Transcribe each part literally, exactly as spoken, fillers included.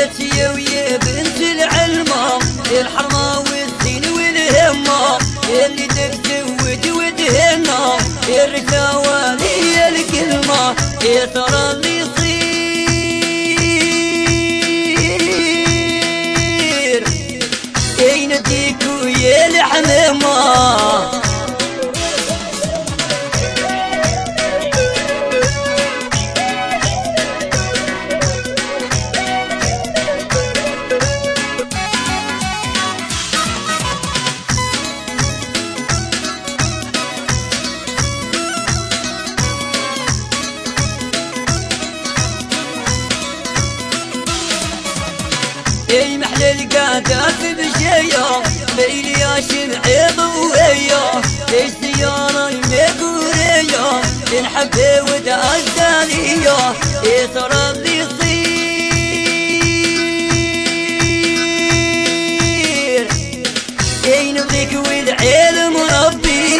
يا ويا بنت العلمة الحرمة والزين والهمة اللي تزوج ودهنا الرثاوى هي الكلمة يا ترى اللي يصير يناديك ويا الحمامة. اي محل القادات بشيا ليلي يا شمعي ضوية السيارة المقورية نحبي ودعالدالية اي ترى اللي يصير اي نبغيك والعلم ربي.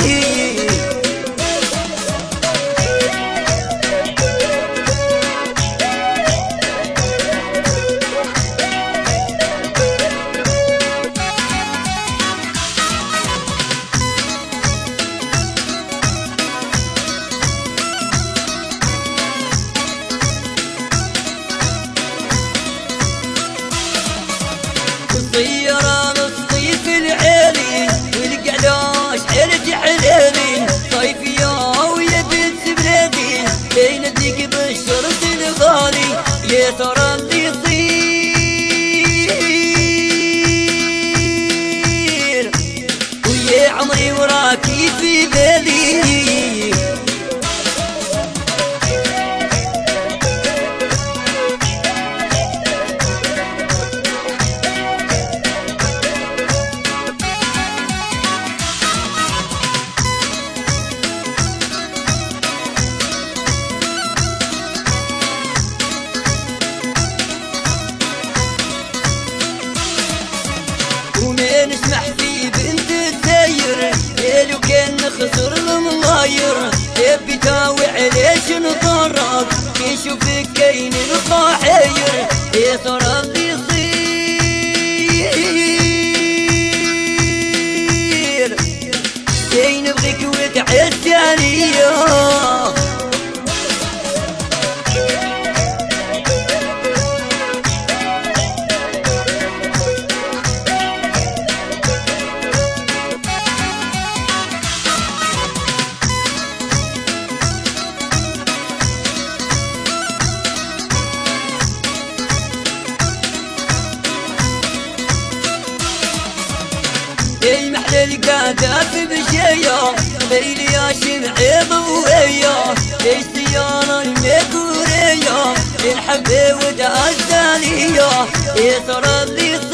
الطيران الصيف العالي والقعداش حيلتي حلالي صيفية ويا بنت بلادي يناديك بالشرط الغالي يا ترى اللي يصير ويا عمري وراكي في بالي. ومين نسمح في بنت الداير لو كان نخسر الملاير يبي تاوي عليش نضرب يشوفك كاين الضحاير يا ترى اللي يصير كاين نبغيك وتعز عليا. اي محل القادات بشيا ليلي يا شمعي ضوية السيارة المقورية نحبي ودعالدالية يا ترى اللي